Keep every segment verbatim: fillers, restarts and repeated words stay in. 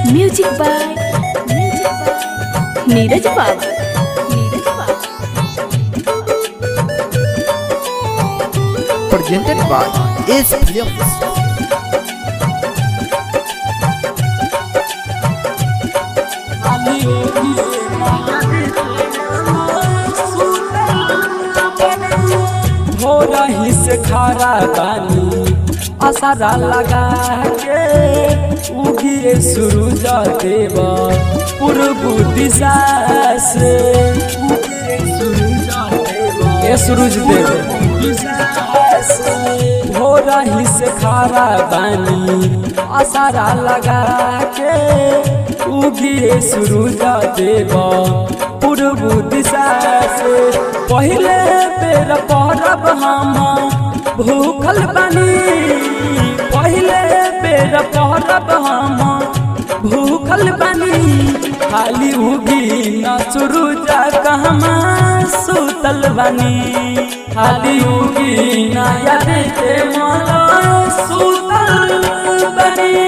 Music by Neeraj Babu. Neeraj बाबू presented by Ace Films. हो रही से खारा बानी असरा लगा के उगिए सूरज देव पूर्व दिशा से उगिए सूरज देव ये सूरज देव हो रही से खारा बानी असरा लगा के उगिए सूरज देव पूर्व दिशा से पहले बेर परब हम भूखल बानी पहले बेर परब हम भूखल बानी खाली उगी न सूरज कहमा सुतल बानी खाली उगी न याद के मन सुतल बानी।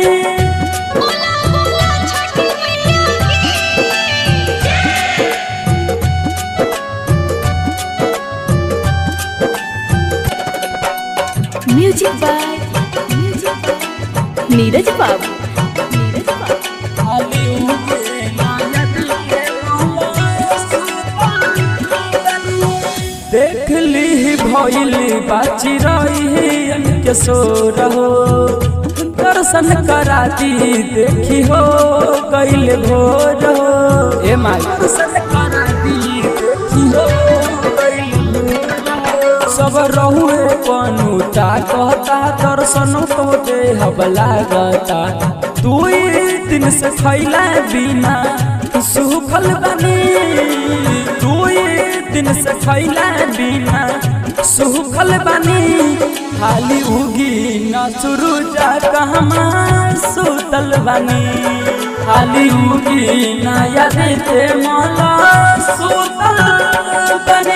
Music by Neeraj Babu. नीरज बाबू देख ली भइली बाची रही के सो रहो दर्शन कराती देखी हो गईल भोर हो ए माई दर्शन कराती देखी हो सब रहुए पनुता कहता दर्शन तो दे हबला गता तू दिन से खैला बिना सुखल बनी तू दिन से खैला बिना सुखल बनी खाली उगी न सूरज कहमा सुतल बनी खाली उगी न याद ते मला सुतल बनी।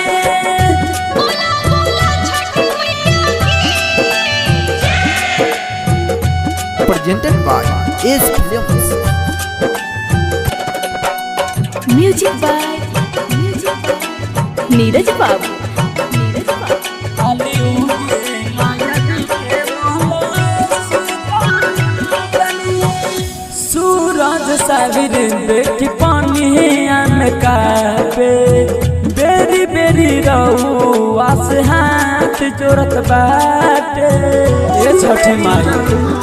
Presented by Ace Films. Music by Neeraj Babu. Neeraj बाबू सूरज साविर देख पानी अनका पे बेरी बेरी रहू आस हाथ जोरत बाटे ये छठी माई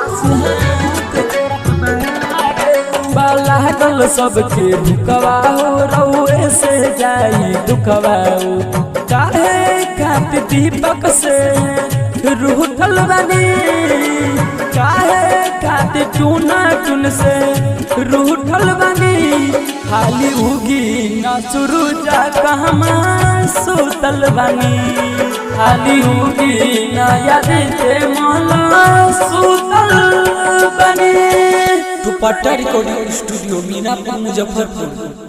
लागल सबके भुकवा हो रउए से जाई दुखवा काहे खात दीपक से रूठल बनी काहे खात टूना टून से रूठल बनी खाली उगी न सूरज कहमा सुतल बनी खाली उगी न याद के मला सुतल बनी। Dupatta recording studio Minapur Muzaffarpur.